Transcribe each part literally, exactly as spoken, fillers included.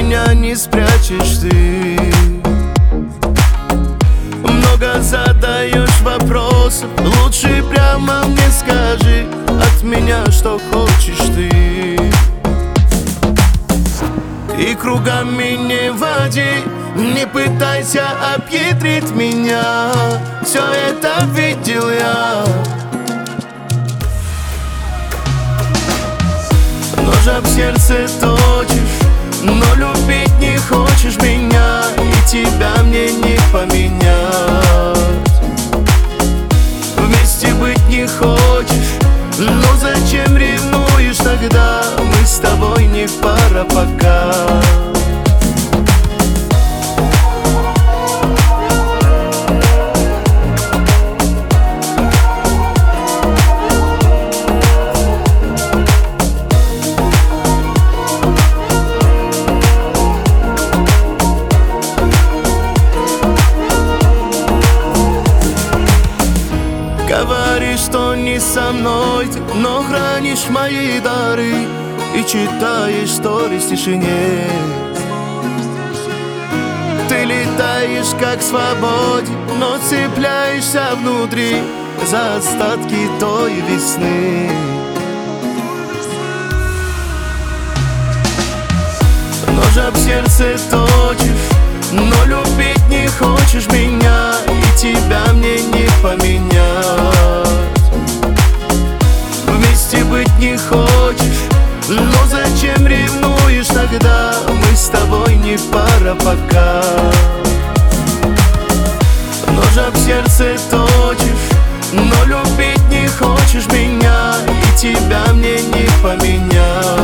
меня не спрячешь ты. Много задаешь вопросов, лучше прямо мне скажи от меня, что хочешь ты. И кругами не води, не пытайся объедрить меня. Все это видел я. Ножа в сердце точишь, но любить не хочешь меня, и тебя мне не поменять. Вместе быть не хочешь, но зачем ревнуешь тогда? Мы с тобой не пара пока. Говоришь, что не со мной ты, но хранишь мои дары и читаешь сторис в тишине. Ты летаешь как в свободе, но цепляешься внутри за остатки той весны. Ножа в сердце точишь, но любить не хочешь меня, и тебя мне не поменять. Вместе быть не хочешь, но зачем ревнуешь тогда? Мы с тобой не пара пока. Ножа в сердце точишь, но любить не хочешь меня, и тебя мне не поменять.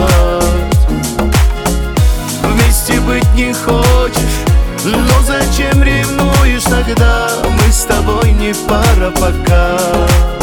Вместе быть не хочешь, но зачем ревнуешь тогда? Мы с тобой не пара пока.